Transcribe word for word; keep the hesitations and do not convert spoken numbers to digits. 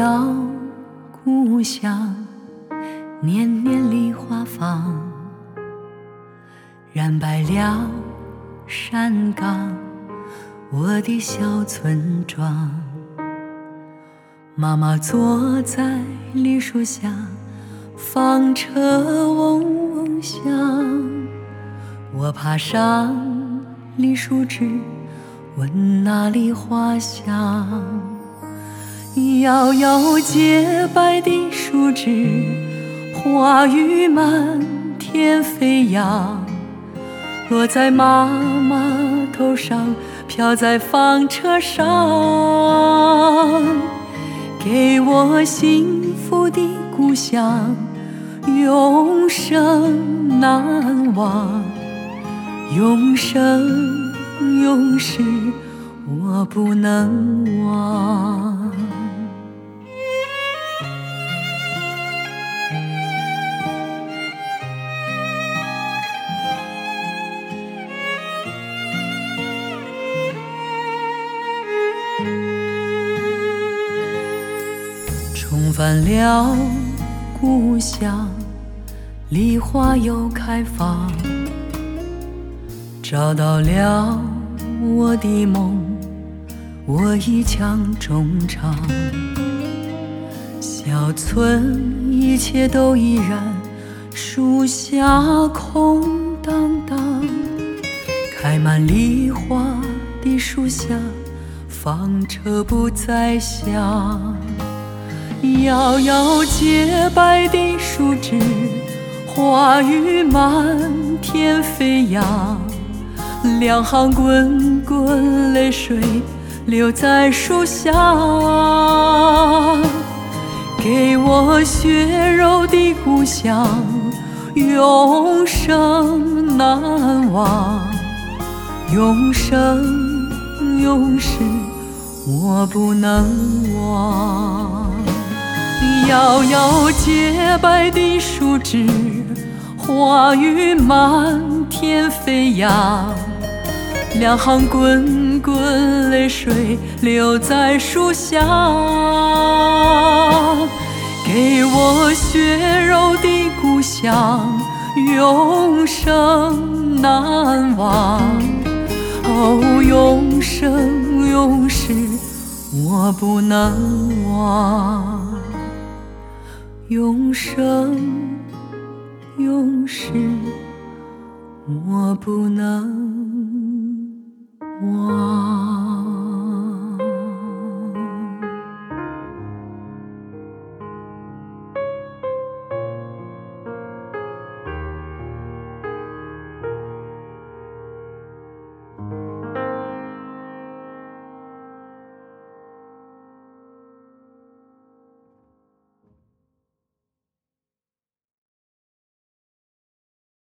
了故乡，年年梨花放，染白了山岗，我的小村庄。妈妈坐在梨树下，纺车嗡嗡响，我爬上梨树枝，闻那梨花香。摇摇洁白的树枝，花雨满天飞扬，落在妈妈头上，飘在纺车上，给我幸福的故乡，永生难忘，永生永世我不能忘。重返了故乡，梨花又开放，找到了我的梦，我一腔衷肠。小村一切都依然，树下空荡荡，开满梨花的树下，纺车不再响。摇摇洁白的树枝，花雨满天飞扬，两行滚滚泪水流在树下，给我血肉的故乡，永生难忘，永生永世我不能忘。摇摇洁白的树枝，花雨满天飞扬，两行滚滚泪水流在树下，给我血肉的故乡，永生难忘，哦，永生永世我不能忘，永生永世我不能忘。